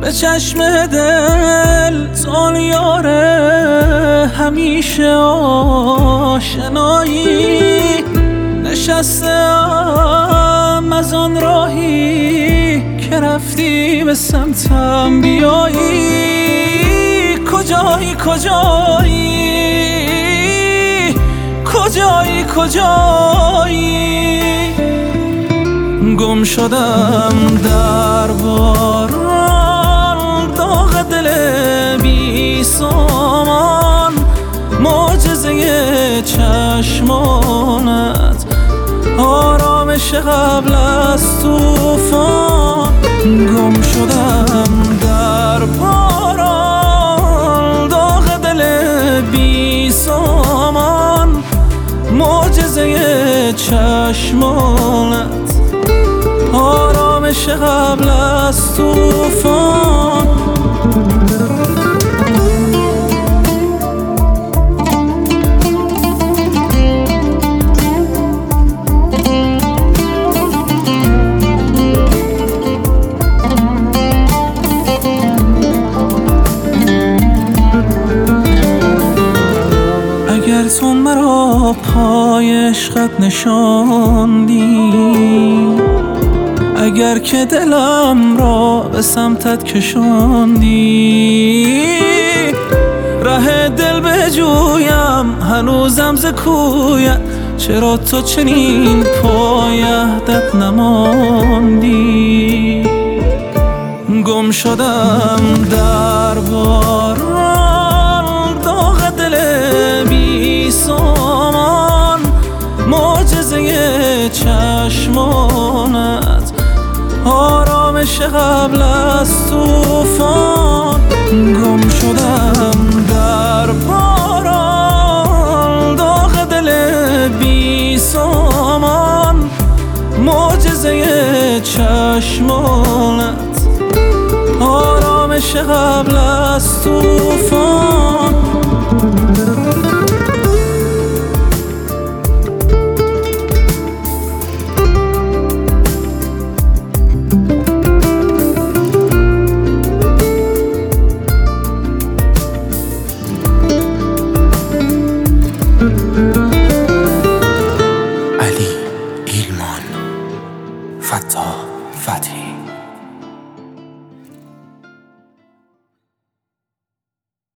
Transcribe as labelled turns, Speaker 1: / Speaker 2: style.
Speaker 1: به چشم دل زالیاره همیشه آشنایی نشستم از آن راهی که رفتی به سمتم بیایی کجایی کجایی کجایی کجایی گم شدم در باران داغ دل بی سامان معجزه چشمانت آرامش قبل از طوفان گم شدم در باران داغ دل بی سامان معجزه چشمانت آرامش قبل از طوفان اگر تو مرا پای عشقت نشاندی اگر که دلم را به سمتت کشاندی ره دل بجویم هنوزم ز کویت چرا تو چنین پای عهدت نماندی گم شدم در باران داغ دل بی سامان معجزه چشمانت آرامش قبل از طوفان گم شدم در باران داغ دل بی سامان معجزه چشمانت آرامش قبل از طوفان